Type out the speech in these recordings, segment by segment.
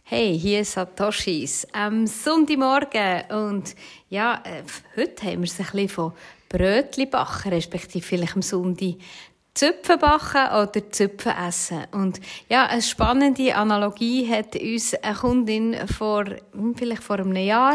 Hey, hier ist Satoshis am Sonntagmorgen und ja, heute haben wir es ein bisschen von Brötchen backen, respektive vielleicht am Sonntag Zöpfe backen oder Zöpfe essen. Und ja, eine spannende Analogie hat uns eine Kundin vielleicht vor einem Jahr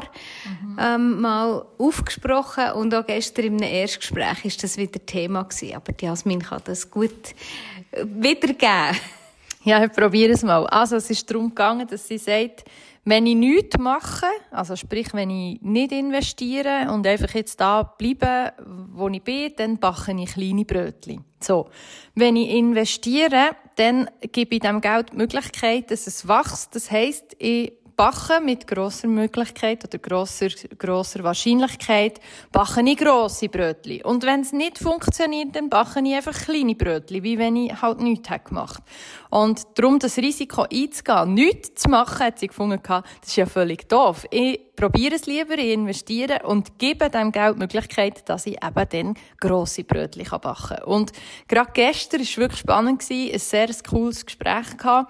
mal aufgesprochen und auch gestern in einem Erstgespräch ist das wieder Thema gewesen. Aber die Jasmin kann das gut wiedergeben. Ja, ich probiere es mal. Also, es ist darum gegangen, dass sie sagt, wenn ich nichts mache, also sprich, wenn ich nicht investiere und einfach jetzt da bleibe, wo ich bin, dann backe ich kleine Brötchen. So. Wenn ich investiere, dann gebe ich dem Geld die Möglichkeit, dass es wächst. Das heisst, ich backe mit grosser Möglichkeit oder grosser Wahrscheinlichkeit backe ich grosse Brötchen. Und wenn es nicht funktioniert, dann backe ich einfach kleine Brötchen, wie wenn ich halt nichts gemacht hätte. Und darum das Risiko einzugehen, nichts zu machen, hat sie gefunden, das ist ja völlig doof. Ich probiere es lieber, ich investiere und gebe dem Geld die Möglichkeit, dass ich eben dann grosse Brötchen backen kann. Und gerade gestern war es wirklich spannend, ein sehr cooles Gespräch gehabt.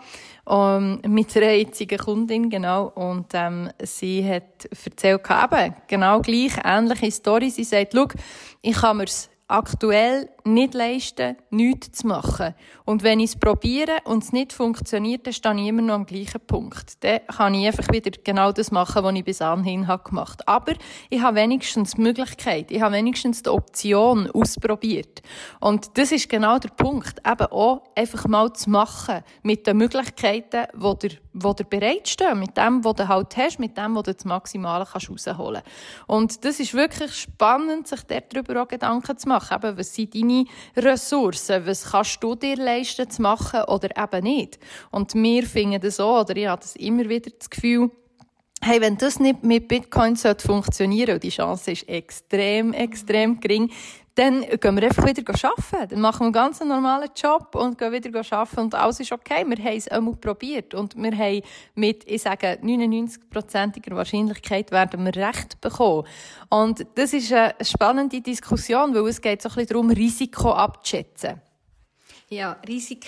Mit einer jetzigen Kundin, genau. Und, sie hat erzählt, eben, genau gleich, ähnliche Story. Sie sagt, schau, ich kann mir's aktuell nicht leisten, nichts zu machen. Und wenn ich es probiere und es nicht funktioniert, dann stehe ich immer noch am gleichen Punkt. Dann kann ich einfach wieder genau das machen, was ich bis anhin gemacht habe. Aber ich habe wenigstens die Möglichkeit, ich habe wenigstens die Option ausprobiert. Und das ist genau der Punkt, eben auch einfach mal zu machen, mit den Möglichkeiten, die dir bereitstehen, mit dem, was du halt hast, mit dem, was du das Maximale rausholen kannst. Und das ist wirklich spannend, sich darüber auch Gedanken zu machen. Eben, was sind deine Ressourcen? Was kannst du dir leisten zu machen oder eben nicht? Und wir finden das auch, oder ich habe das immer wieder das Gefühl, hey, wenn das nicht mit Bitcoin funktionieren sollte, und die Chance ist extrem, extrem gering, dann gehen wir einfach wieder arbeiten. Dann machen wir einen ganz normalen Job und gehen wieder arbeiten und alles ist okay. Wir haben es einmal probiert und wir haben mit, ich sage, 99%iger Wahrscheinlichkeit werden wir Recht bekommen. Und das ist eine spannende Diskussion, weil es geht so ein bisschen darum, Risiko abzuschätzen. Ja,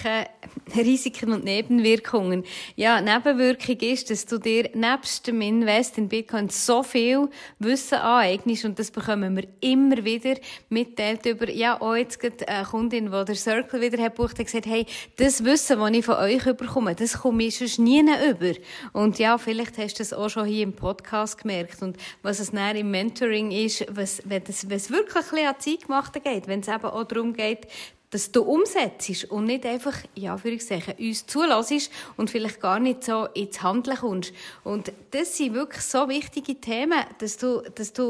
Risiken und Nebenwirkungen. Ja, Nebenwirkung ist, dass du dir nebst dem Invest in Bitcoin so viel Wissen aneignest und das bekommen wir immer wieder mitteilt über, ja, auch jetzt gerade eine Kundin, die der Circle wieder hat gebucht, hat gesagt, hey, das Wissen, das ich von euch bekomme, das komme ich sonst nie über. Und ja, vielleicht hast du das auch schon hier im Podcast gemerkt. Und was es dann im Mentoring ist, wenn es wirklich ein bisschen an Zeitgemachte geht, wenn es eben auch darum geht, dass du umsetzt und nicht einfach, ja, Anführungszeichen, uns zulässt und vielleicht gar nicht so ins Handeln kommst. Und das sind wirklich so wichtige Themen, dass du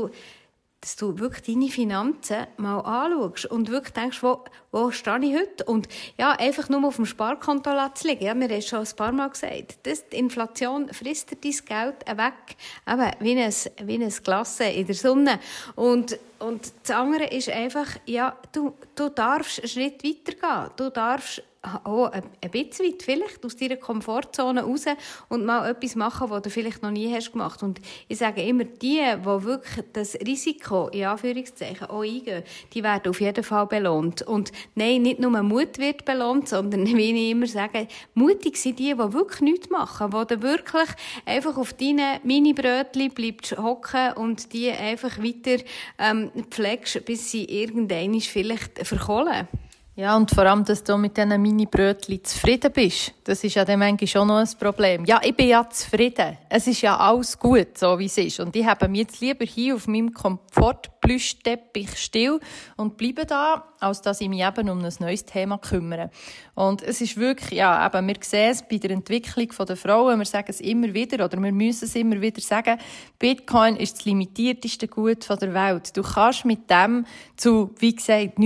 wirklich deine Finanzen mal anschaust und wirklich denkst, wo stehe ich heute? Und ja, einfach nur auf dem Sparkonto zu liegen. Ja, wir haben es schon ein paar Mal gesagt. Die Inflation frisst dir dein Geld weg. Eben, wie ein Glas in der Sonne. Und das andere ist einfach, ja, du darfst einen Schritt weitergehen. Du darfst auch ein bisschen weit vielleicht aus deiner Komfortzone raus und mal etwas machen, was du vielleicht noch nie hast gemacht. Und ich sage immer, die wirklich das Risiko, in Anführungszeichen, auch eingehen, die werden auf jeden Fall belohnt. Und nein, nicht nur Mut wird belohnt, sondern, wie ich immer sage, mutig sind die wirklich nichts machen, die du wirklich einfach auf deinen Mini-Brötchen bleibst hocken und die einfach weiter pflegst, bis sie irgendwann vielleicht verkohlen. Ja, und vor allem, dass du mit diesen Mini-Brötchen zufrieden bist. Das ist ja dann manchmal schon noch ein Problem. Ja, ich bin ja zufrieden. Es ist ja alles gut, so wie es ist. Und ich habe mich jetzt lieber hier auf meinem Komfortplüschteppich still und bleibe da, als dass ich mich eben um ein neues Thema kümmere. Und es ist wirklich, ja, eben, wir sehen es bei der Entwicklung der Frauen, wir sagen es immer wieder, oder wir müssen es immer wieder sagen, Bitcoin ist das limitierteste Gut der Welt. Du kannst mit dem zu, wie gesagt,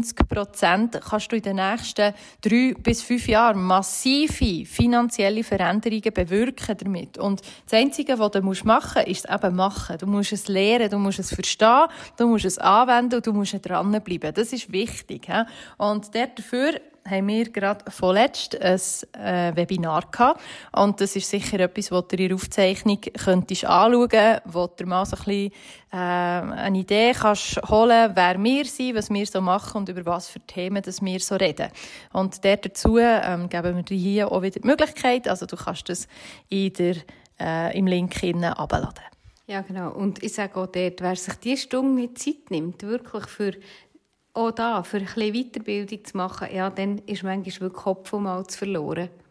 99% kannst du in den nächsten 3 bis 5 Jahren massive finanzielle Veränderungen bewirken damit. Und das Einzige, was du machen musst, ist es eben machen. Du musst es lernen, du musst es verstehen, du musst es anwenden und du musst dranbleiben. Das ist wichtig. Und dafür haben wir gerade vorletzt ein Webinar gehabt. Und das ist sicher etwas, was du in der Aufzeichnung könntest anschauen könntest, wo du mal so ein bisschen eine Idee kannst holen, wer wir sind, was wir so machen und über was für Themen dass wir so reden. Und dazu geben wir dir hier auch wieder die Möglichkeit. Also du kannst das im Link herunterladen. Ja, genau. Und ich sage auch dort, wer sich diese Stunde nicht Zeit nimmt, wirklich für ein bisschen Weiterbildung zu machen, ja, dann ist manchmal wirklich Kopf und Malz verloren.